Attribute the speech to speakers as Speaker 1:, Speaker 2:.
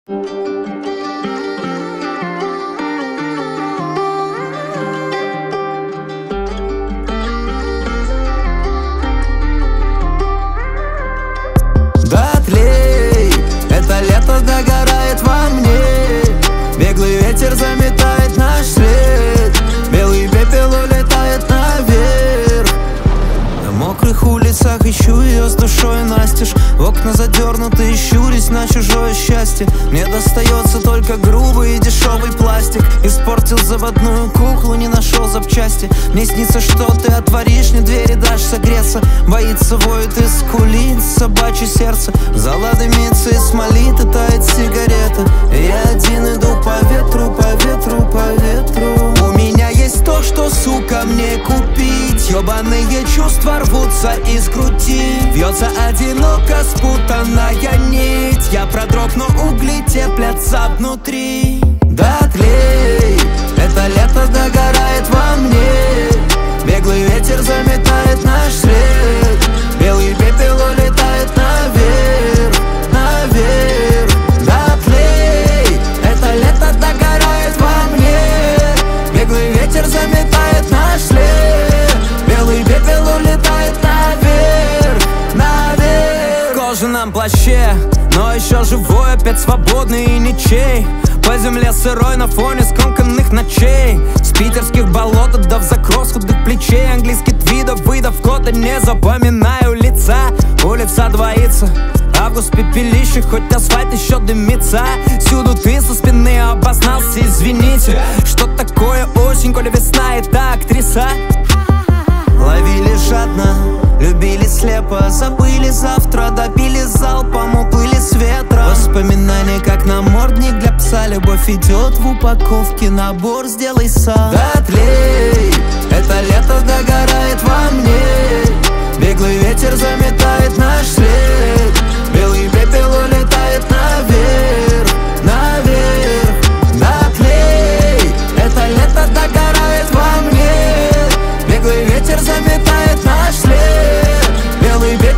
Speaker 1: Дотлей, это лето догорает во мне. Беглый ветер заметает наш след. Белый пепел улетает наверх. На мокрых улицах ищу ее с душой настежь. В окна задернуты, щурясь на чужое счастье. Мне достается только грубый и дешевый пластик. Испортил заводную куклу, не нашел запчасти. Мне снится, что ты отворишь мне двери, дашь согреться. Боится, воет и скулит собачье сердце. Зала дымится и смолит, и тает сигарета. И я один иду по ветру, по ветру, по ветру. У меня есть то, что, сука, мне купить. Ёбаные чувства рвутся из груди. Вьется одиноко спутанная нить. Я продрог, но угли теплятся внутри. Дотлей, это лето догорает во мне. Беглый ветер заметает наш след. Белый пепел улетает наверх, наверх. Дотлей, это лето догорает во мне. Беглый ветер заметает наш след. Белый пепел улетает наверх, наверх. В кожаном плаще, но еще живой, опять свободный и ничей. По земле сырой на фоне скомканных ночей. С питерских болот до закрос худых плечей. Английский твидов, выдав кода, не запоминаю лица. Улица двоится, август пепелище, хоть асфальт еще дымится. Всюду ты со спины обознался, извините. Что такое осень, коли весна это актриса? Ловили жадно, любили слепо. Забыли завтра, допили залпом, уплыли с ветра. Воспоминания как намордник для пса. Любовь идет в упаковке, набор сделай сам. Дотлей, это лето догорает во мне. Беглый ветер заметает наш след. Белый пепел улетает наверх, наверх. Дотлей, это лето догорает во мне. Беглый ветер заметает наш след. Белый пепел